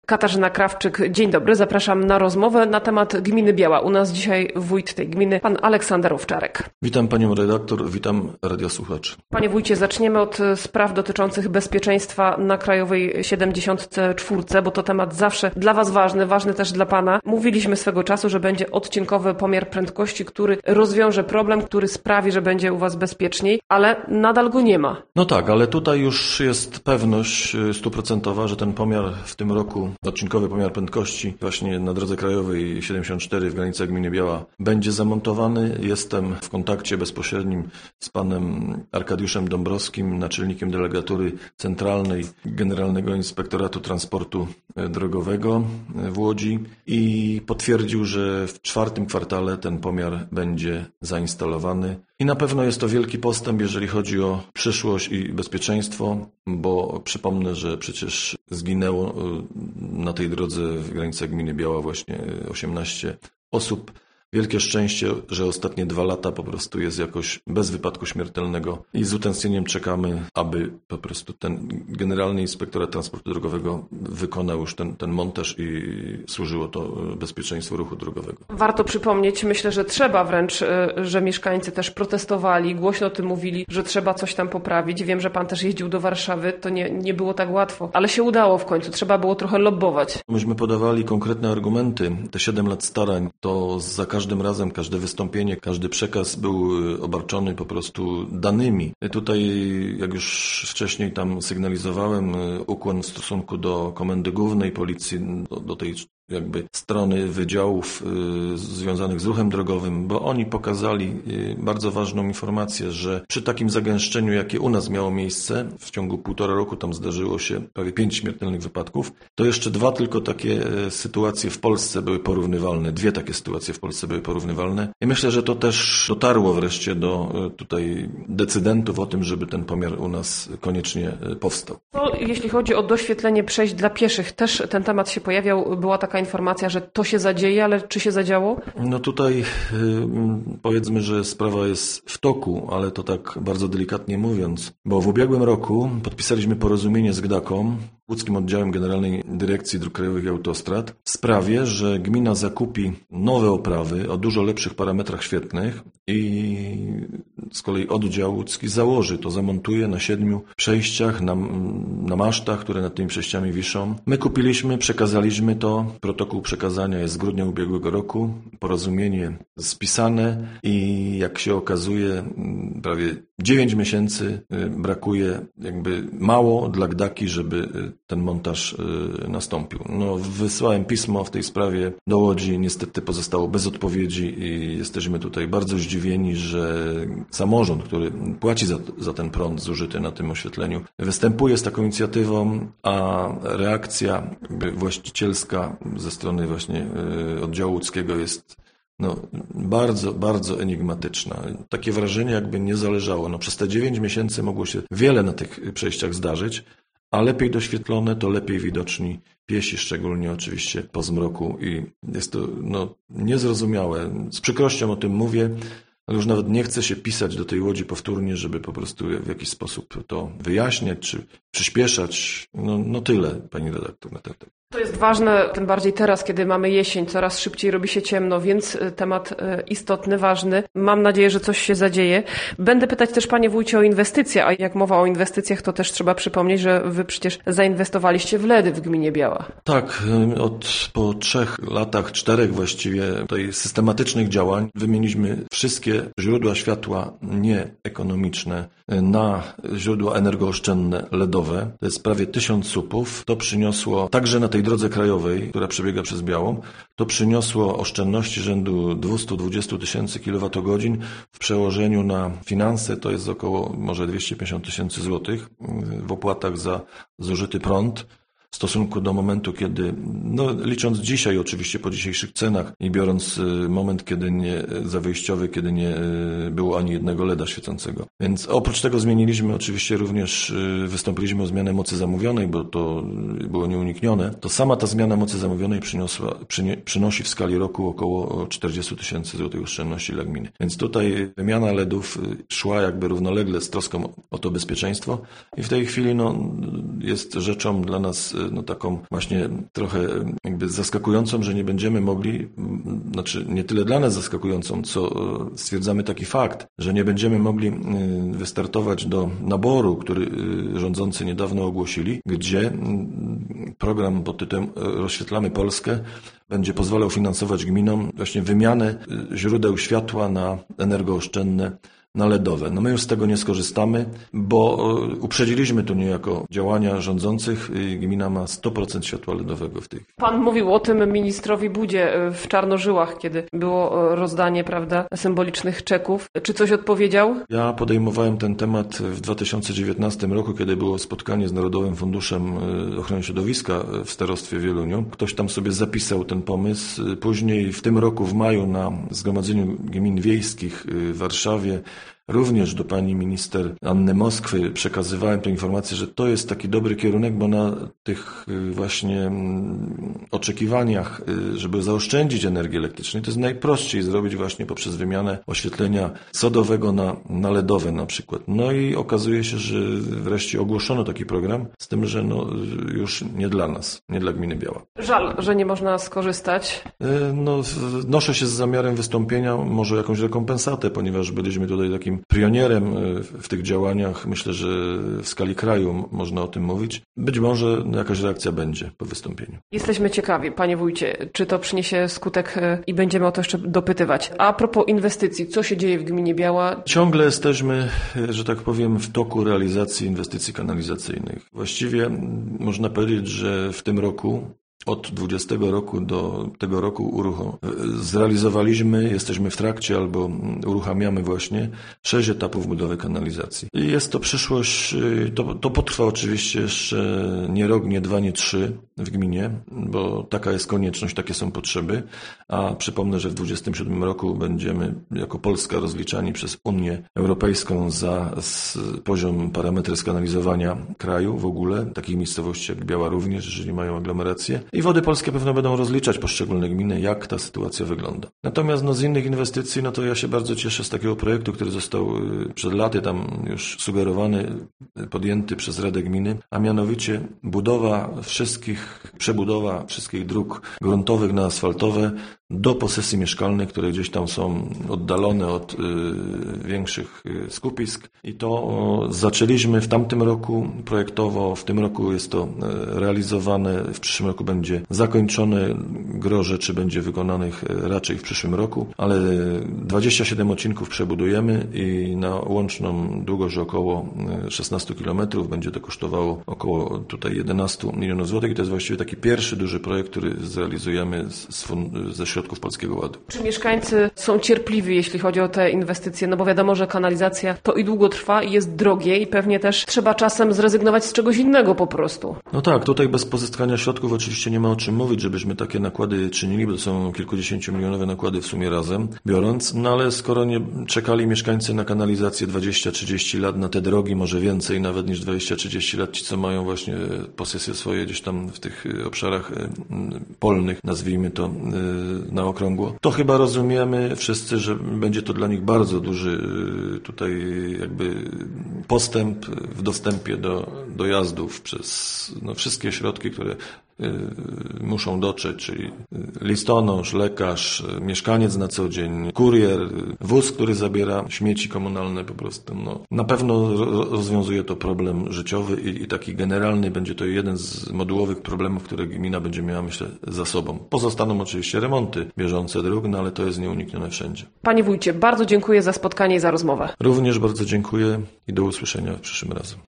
Katarzyna Krawczyk, dzień dobry. Zapraszam na rozmowę na temat gminy Biała. U nas dzisiaj wójt tej gminy, pan Aleksander Owczarek. Witam panią redaktor, witam radiosłuchaczy. Panie wójcie, zaczniemy od spraw dotyczących bezpieczeństwa na Krajowej 74, bo to temat zawsze dla was ważny też dla pana. Mówiliśmy swego czasu, że będzie odcinkowy pomiar prędkości, który rozwiąże problem, który sprawi, że będzie u was bezpieczniej, ale nadal go nie ma. No tak, ale tutaj już jest pewność 100%, że ten pomiar w tym roku, odcinkowy pomiar prędkości właśnie na drodze krajowej 74 w granicach gminy Biała będzie zamontowany. Jestem w kontakcie bezpośrednim z panem Arkadiuszem Dąbrowskim, naczelnikiem delegatury centralnej Generalnego Inspektoratu Transportu Drogowego w Łodzi i potwierdził, że w 4. kwartale ten pomiar będzie zainstalowany. I na pewno jest to wielki postęp, jeżeli chodzi o przyszłość i bezpieczeństwo, bo przypomnę, że przecież zginęło na tej drodze w granicach gminy Biała właśnie 18 osób. Wielkie szczęście, że ostatnie 2 lata po prostu jest jakoś bez wypadku śmiertelnego i z utęsknieniem czekamy, aby po prostu ten Generalny Inspektorat Transportu Drogowego wykonał już ten montaż i służyło to bezpieczeństwu ruchu drogowego. Warto przypomnieć, myślę, że trzeba wręcz, że mieszkańcy też protestowali, głośno o tym mówili, że trzeba coś tam poprawić. Wiem, że pan też jeździł do Warszawy, to nie było tak łatwo, ale się udało w końcu, trzeba było trochę lobbować. Myśmy podawali konkretne argumenty, te 7 lat starań, to za każdym razem, każde wystąpienie, każdy przekaz był obarczony po prostu danymi. Tutaj, jak już wcześniej tam sygnalizowałem, ukłon w stosunku do Komendy Głównej Policji, do tej jakby strony wydziałów związanych z ruchem drogowym, bo oni pokazali bardzo ważną informację, że przy takim zagęszczeniu, jakie u nas miało miejsce, w ciągu 1,5 roku tam zdarzyło się prawie 5 śmiertelnych wypadków, to jeszcze 2 tylko takie sytuacje w Polsce były porównywalne, 2 takie sytuacje w Polsce były porównywalne. I myślę, że to też dotarło wreszcie do tutaj decydentów o tym, żeby ten pomiar u nas koniecznie powstał. No, jeśli chodzi o doświetlenie przejść dla pieszych, też ten temat się pojawiał, była taka informacja, że to się zadzieje, ale czy się zadziało? No tutaj powiedzmy, że sprawa jest w toku, ale to tak bardzo delikatnie mówiąc, bo w ubiegłym roku podpisaliśmy porozumienie z GDAK-om, Łódzkim Oddziałem Generalnej Dyrekcji Dróg Krajowych i Autostrad, w sprawie, że gmina zakupi nowe oprawy o dużo lepszych parametrach świetlnych i z kolei oddział łódzki zamontuje na 7 przejściach, na masztach, które nad tymi przejściami wiszą. My kupiliśmy, przekazaliśmy to, protokół przekazania jest z grudnia ubiegłego roku, porozumienie spisane i jak się okazuje prawie 9 miesięcy brakuje jakby mało dla GDAK-i, żeby ten montaż nastąpił. No, wysłałem pismo w tej sprawie do Łodzi, niestety pozostało bez odpowiedzi i jesteśmy tutaj bardzo zdziwieni, że samorząd, który płaci za ten prąd zużyty na tym oświetleniu, występuje z taką inicjatywą, a reakcja właścicielska ze strony właśnie oddziału łódzkiego jest bardzo, bardzo enigmatyczna. Takie wrażenie, jakby nie zależało. Przez te 9 miesięcy mogło się wiele na tych przejściach zdarzyć, a lepiej doświetlone to lepiej widoczni piesi, szczególnie oczywiście po zmroku i jest to niezrozumiałe. Z przykrością o tym mówię, ale już nawet nie chce się pisać do tej Łodzi powtórnie, żeby po prostu w jakiś sposób to wyjaśniać czy przyspieszać. No tyle, pani redaktor, na ten temat. To jest ważne, tym bardziej teraz, kiedy mamy jesień, coraz szybciej robi się ciemno, więc temat istotny, ważny. Mam nadzieję, że coś się zadzieje. Będę pytać też panie wójcie o inwestycje, a jak mowa o inwestycjach, to też trzeba przypomnieć, że wy przecież zainwestowaliście w LEDy w gminie Biała. Tak, po 3 latach, 4 właściwie tutaj systematycznych działań wymieniliśmy wszystkie źródła światła nieekonomiczne na źródła energooszczędne LEDowe. To jest prawie 1000 słupów. To przyniosło także na tej drodze krajowej, która przebiega przez Białą, to przyniosło oszczędności rzędu 220 tysięcy kWh. W przełożeniu na finanse to jest około może 250 tysięcy złotych w opłatach za zużyty prąd. W stosunku do momentu, kiedy, licząc dzisiaj oczywiście po dzisiejszych cenach i biorąc moment, wyjściowy, kiedy nie było ani jednego LEDa świecącego. Więc oprócz tego zmieniliśmy oczywiście również, wystąpiliśmy o zmianę mocy zamówionej, bo to było nieuniknione. To sama ta zmiana mocy zamówionej przynosi w skali roku około 40 tysięcy złotych oszczędności dla gminy. Więc tutaj wymiana LEDów szła jakby równolegle z troską o to bezpieczeństwo i w tej chwili jest rzeczą dla nas taką właśnie trochę jakby zaskakującą, że nie będziemy mogli, znaczy nie tyle dla nas zaskakującą, co stwierdzamy taki fakt, że nie będziemy mogli wystartować do naboru, który rządzący niedawno ogłosili, gdzie program pod tytułem Rozświetlamy Polskę będzie pozwalał finansować gminom właśnie wymianę źródeł światła na energooszczędne, na LEDowe. No my już z tego nie skorzystamy, bo uprzedziliśmy tu niejako działania rządzących. Gmina ma 100% światła LEDowego w tej chwili. Pan mówił o tym ministrowi Budzie w Czarnożyłach, kiedy było rozdanie, prawda, symbolicznych czeków. Czy coś odpowiedział? Ja podejmowałem ten temat w 2019 roku, kiedy było spotkanie z Narodowym Funduszem Ochrony Środowiska w starostwie w Wieluniu. Ktoś tam sobie zapisał ten pomysł. Później w tym roku w maju na Zgromadzeniu Gmin Wiejskich w Warszawie również do pani minister Anny Moskwy przekazywałem tę informację, że to jest taki dobry kierunek, bo na tych właśnie oczekiwaniach, żeby zaoszczędzić energię elektryczną, to jest najprościej zrobić właśnie poprzez wymianę oświetlenia sodowego na LEDowe na przykład. No i okazuje się, że wreszcie ogłoszono taki program, z tym, że już nie dla nas, nie dla gminy Biała. Żal, że nie można skorzystać. Noszę się z zamiarem wystąpienia, może jakąś rekompensatę, ponieważ byliśmy tutaj takim pionierem w tych działaniach. Myślę, że w skali kraju można o tym mówić. Być może jakaś reakcja będzie po wystąpieniu. Jesteśmy ciekawi, panie wójcie, czy to przyniesie skutek i będziemy o to jeszcze dopytywać. A propos inwestycji, co się dzieje w gminie Biała? Ciągle jesteśmy, że tak powiem, w toku realizacji inwestycji kanalizacyjnych. Właściwie można powiedzieć, że w tym roku od 20 roku do tego roku zrealizowaliśmy, jesteśmy w trakcie albo uruchamiamy właśnie 6 etapów budowy kanalizacji. I jest to przyszłość, to potrwa oczywiście jeszcze nie rok, nie 2, nie 3 w gminie, bo taka jest konieczność, takie są potrzeby, a przypomnę, że w 27 roku będziemy jako Polska rozliczani przez Unię Europejską za poziom parametry skanalizowania kraju w ogóle, takich miejscowości jak Biała również, jeżeli mają aglomerację. I Wody Polskie pewno będą rozliczać poszczególne gminy, jak ta sytuacja wygląda. Natomiast z innych inwestycji, to ja się bardzo cieszę z takiego projektu, który został przed laty tam już sugerowany, podjęty przez Radę Gminy, a mianowicie przebudowa wszystkich dróg gruntowych na asfaltowe do posesji mieszkalnych, które gdzieś tam są oddalone od większych skupisk. I to zaczęliśmy w tamtym roku projektowo, w tym roku jest to realizowane, w przyszłym roku będzie zakończone, gros rzeczy będzie wykonanych raczej w przyszłym roku, ale 27 odcinków przebudujemy i na łączną długość około 16 km będzie to kosztowało około tutaj 11 milionów złotych i to jest właściwie taki pierwszy duży projekt, który zrealizujemy ze środków Polskiego Ładu. Czy mieszkańcy są cierpliwi, jeśli chodzi o te inwestycje? No bo wiadomo, że kanalizacja to i długo trwa i jest drogie i pewnie też trzeba czasem zrezygnować z czegoś innego po prostu. No tak, tutaj bez pozyskania środków oczywiście nie ma o czym mówić, żebyśmy takie nakłady czynili, bo to są kilkudziesięciomilionowe nakłady w sumie razem biorąc, no ale skoro nie czekali mieszkańcy na kanalizację 20-30 lat, na te drogi, może więcej nawet niż 20-30 lat, ci co mają właśnie posesje swoje gdzieś tam w tych obszarach polnych, nazwijmy to na okrągło, to chyba rozumiemy wszyscy, że będzie to dla nich bardzo duży tutaj jakby postęp w dostępie do dojazdów przez wszystkie środki, które muszą dotrzeć, czyli listonosz, lekarz, mieszkaniec na co dzień, kurier, wóz, który zabiera śmieci komunalne po prostu. Na pewno rozwiązuje to problem życiowy i taki generalny będzie to jeden z modułowych problemów, które gmina będzie miała, myślę, za sobą. Pozostaną oczywiście remonty bieżące dróg, ale to jest nieuniknione wszędzie. Panie wójcie, bardzo dziękuję za spotkanie i za rozmowę. Również bardzo dziękuję i do usłyszenia przyszłym razem.